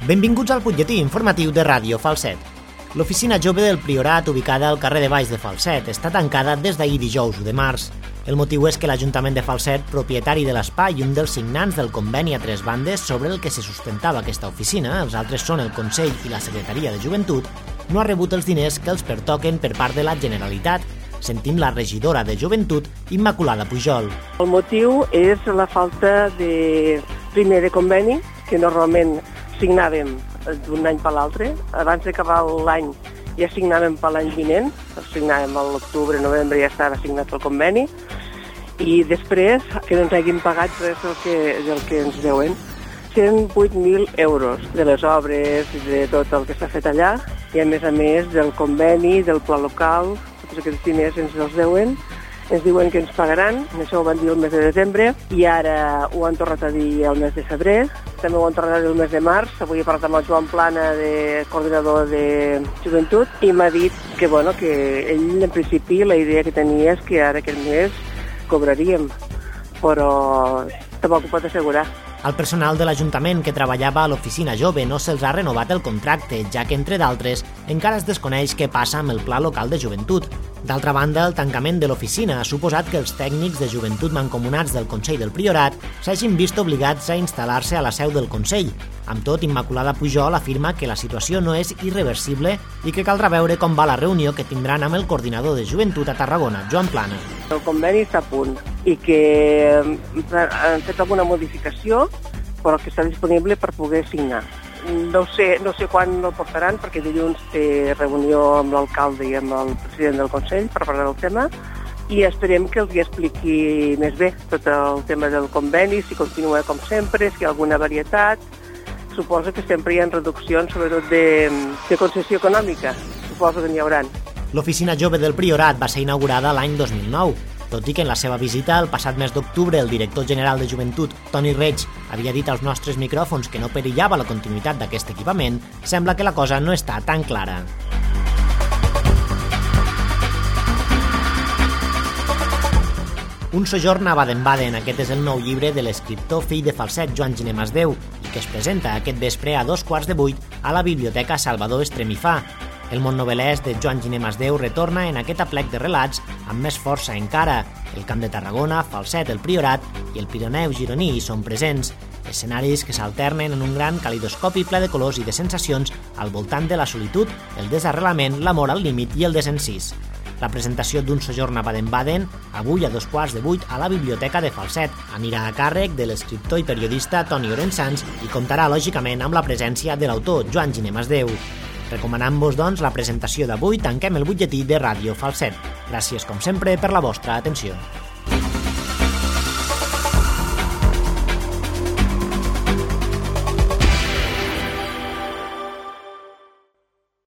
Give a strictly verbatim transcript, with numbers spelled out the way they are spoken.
Benvinguts al butlletí informatiu de Ràdio Falset. L'oficina jove del Priorat, ubicada al carrer de Baix de Falset, està tancada des d'ahir dijous u de març. El motiu és que l'Ajuntament de Falset, propietari de l'espai i un dels signants del conveni a tres bandes sobre el que se sustentava aquesta oficina, els altres són el Consell i la Secretaria de Joventut, no ha rebut els diners que els pertoquen per part de la Generalitat. Sentim la regidora de Joventut, Immaculada Pujol. El motiu és la falta de primer de conveni, que normalment signàvem d'un any per l'altre. Abans d'acabar l'any ja signàvem per l'any vinent, signàvem a l'octubre, novembre, ja estava signat el conveni, i després que no ens hagin pagat res del que, del que ens deuen. cent vuit mil euros de les obres i de tot el que s'ha fet allà, i a més a més del conveni, del pla local, tots aquests diners ens els deuen. Ens diuen que ens pagaran, això ho van dir el mes de desembre, i ara ho han tornat a dir el mes de febrer, també ho han tornat a dir el mes de març. Avui he parlat amb el Joan Plana, de coordinador de Joventut, i m'ha dit que, bueno, que ell, en principi, la idea que tenia és que ara aquest mes cobraríem, però tampoc ho pot assegurar. Al personal de l'Ajuntament que treballava a l'oficina jove no se'ls ha renovat el contracte, ja que, entre d'altres, encara es desconeix què passa amb el Pla Local de Joventut. D'altra banda, el tancament de l'oficina ha suposat que els tècnics de joventut mancomunats del Consell del Priorat s'hagin vist obligats a instal·lar-se a la seu del Consell. Amb tot, Immaculada Pujol afirma que la situació no és irreversible i que caldrà veure com va la reunió que tindran amb el coordinador de Joventut a Tarragona, Joan Plana. El conveni està a punt i que han fet alguna modificació, però que està disponible per poder signar. No sé, no sé quan el portaran, perquè dilluns té reunió amb l'alcalde i amb el president del Consell per parlar del tema, i esperem que els hi expliqui més bé tot el tema del conveni, si continua com sempre, si hi ha alguna varietat. Suposo que sempre hi ha reduccions, sobretot de, de concessió econòmica. Suposo que n'hi hauran. L'oficina jove del Priorat va ser inaugurada l'any dos mil nou, tot i que en la seva visita el passat mes d'octubre el director general de Joventut, Toni Reig, havia dit als nostres micròfons que no perillava la continuïtat d'aquest equipament, sembla que la cosa no està tan clara. Un sojorn a Baden-Baden, aquest és el nou llibre de l'escriptor fill de Falset, Joan Giner Masdeu, i que es presenta aquest vespre a dos quarts de vuit a la Biblioteca Salvador Estremifà. El món novel·lès de Joan Giner Masdeu retorna en aquest aplec de relats amb més força encara. El Camp de Tarragona, Falset, el Priorat i el Pirineu gironí hi són presents. Escenaris que s'alternen en un gran calidoscopi ple de colors i de sensacions al voltant de la solitud, el desarrelament, l'amor al límit i el desencís. La presentació d'un sojorn a Baden-Baden, avui a dos quarts de vuit a la Biblioteca de Falset, anirà a càrrec de l'escriptor i periodista Toni Orensans i comptarà, lògicament, amb la presència de l'autor Joan Giner Masdeu. Recomanant-vos, doncs, la presentació d'avui, tanquem el butlletí de Ràdio Falset. Gràcies, com sempre, per la vostra atenció.